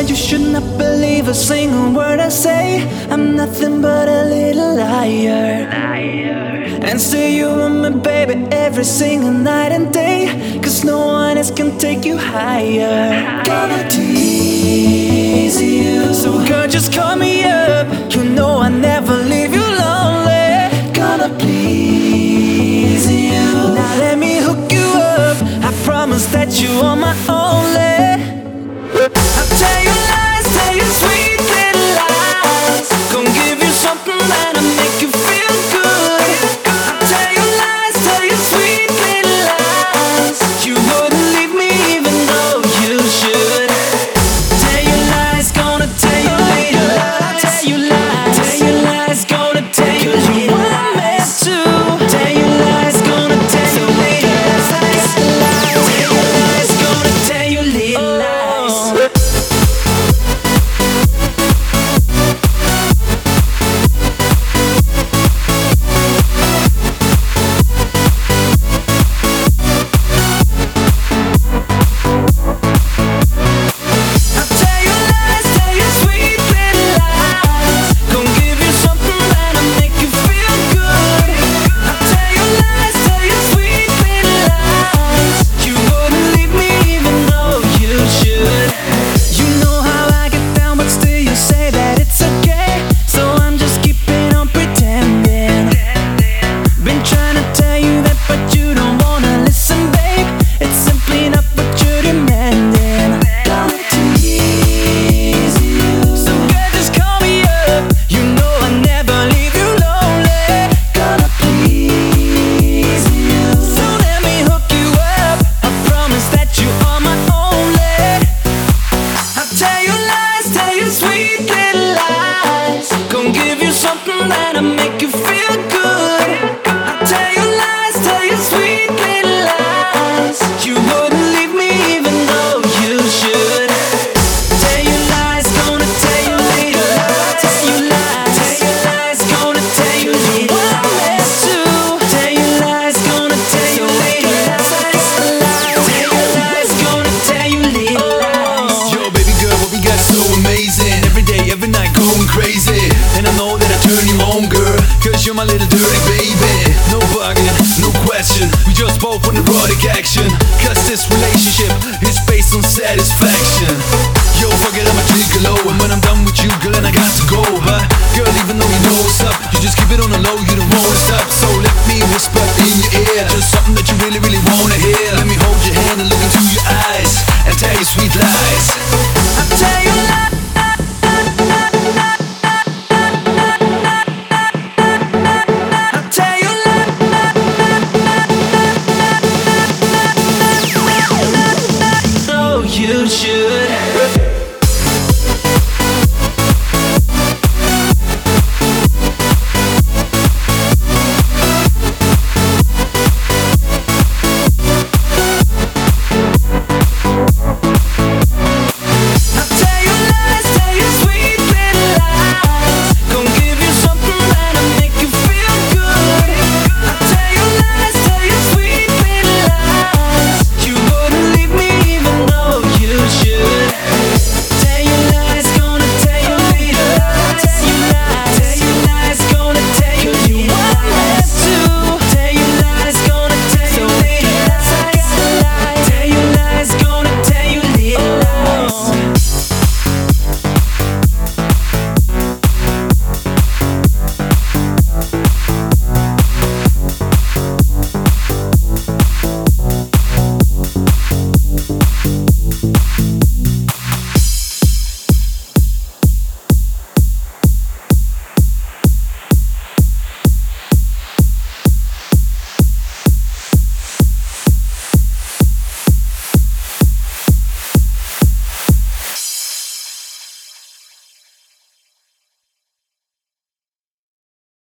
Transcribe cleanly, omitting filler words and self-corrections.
And you should not believe a single word I say. I'm nothing but a little liar. And say you want me, baby, every single night and day. Cause no one else can take you higher. Gonna tease you, so girl, just call me up. You know I never leave you lonely. Gonna please you. Now let me hook you up. I promise that you are my only. I'll tell you lies, tell you sweet little lies. Gonna give you something that'll make you feel good. I'll tell you lies, tell you sweet little lies. You wouldn't leave me even though you should. Tell you lies, gonna tell you little lies. Tell you lies, tell you lies, gonna tell you little lies too. Tell you lies, gonna tell you little lies. Tell you lies, gonna tell you little lies. Something that'll make you feel good. I'll tell you lies, tell you sweet little lies. You wouldn't leave me even though you should. Tell you lies, gonna tell you little lies. Tell you lies, tell you lies, gonna tell you little lies too. Tell you lies, gonna tell you little lies. Tell you lies, gonna tell you little lies. Yo, baby girl, what we got so amazing. Every day, every night, going crazy. And I know that I turn you on, girl, cause you're my little dirty baby. No bugging, no question, we just both want erotic action. Cause this relationship is based on satisfaction. Yo, fuck it, I'ma drink it low. And when I'm done with you, girl, and I got to go. But girl, even though you know what's up, you just keep it on the low, you don't wanna stop. So let me whisper in your ear, just something that you really, really wanna hear. Let me hold your hand and look into your eyes and tell you sweet lies. I'll tell you lies. You should.